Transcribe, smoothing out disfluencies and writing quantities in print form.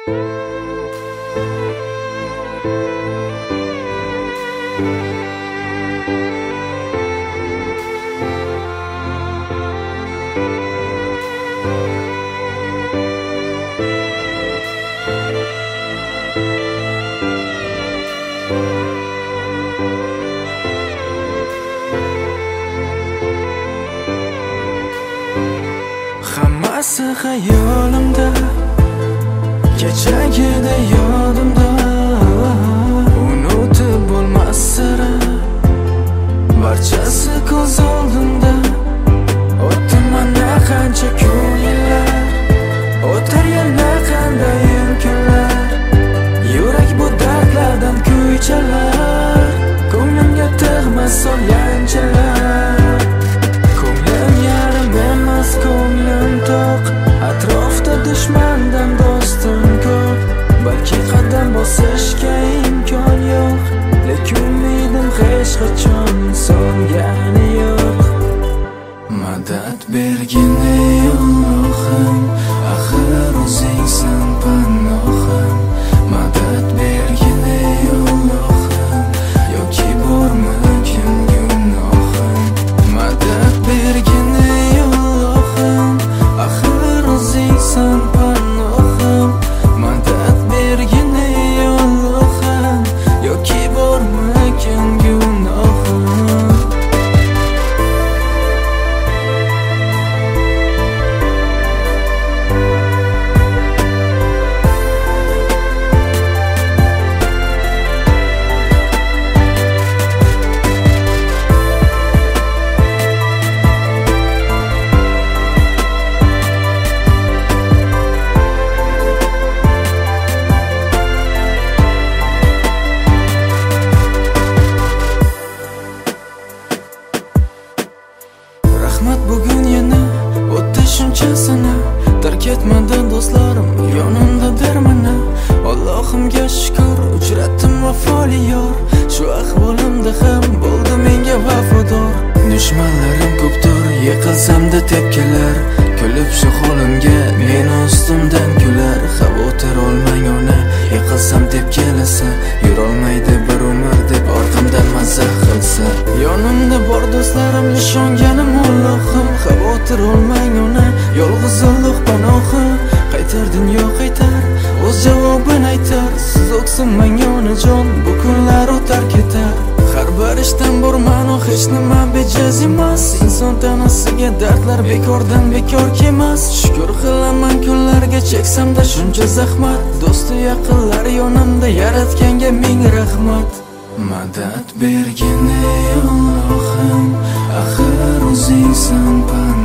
Hammasi xayolimda, kechagida yodimda, unutib bo'lmas sira, barchasi ko'z oldimda. O'tdi mana qancha kunlar, o'tar yana qandayin kunlar, yurak bu dardlardan kuychalar, ko'nglimga tegmas solganchalar. Ko'nglim yarim emas, ko'nglim to'q, atrofda dushmandan do'stim ko'p. Balki qadam bosishga imkon yo'q, lekin umidim hech qachon so'ngani yo'q. Madad bergin ey Allohim, axir o'zingsan panohim. Madad bergin ey Allohim, yoki bormikin gunohim. Madad bergin ey Allohim, axir o'zingsan panohim. Madad bergin ey Allohim, yoki bormikin gunohim. Rahmat bugun yana o'tdi shuncha sana, tark etmadi do'stlarim yonimdadir mana. Allohimga shukr, uchratdim vafoli yor, shu ahvolimda ham bo'ldi menga vafodor. Dushmanlarim ko'pdir, yiqilsam-da tepkilar, kulib shu holimga meni ustimdan kular. Xavotir olmang ona, yiqilsam tepkilasa, yurolmaydi bir umr deb orqamdan mazax qilsa. Yonimda bor do'stlarim, ishonganim Allohim. Xavotir olmang ona, yolg'izlik panohim. Qaytar dunyo qaytar, o'z javobini aytar. Siz o'ksinmang onajon, bu kunlar o'tar ketar. Har bir ishdan borman, hech nima bejaz emas. Inson tanasiga dardlar bekordan bekor kelmas. Shukr qilaman kunlarga cheksamda shuncha zahmat. Do'sti yaqinlar yonimda, yaratganga ming rahmat. Madad bergin ey Allohim, axir o'zingsan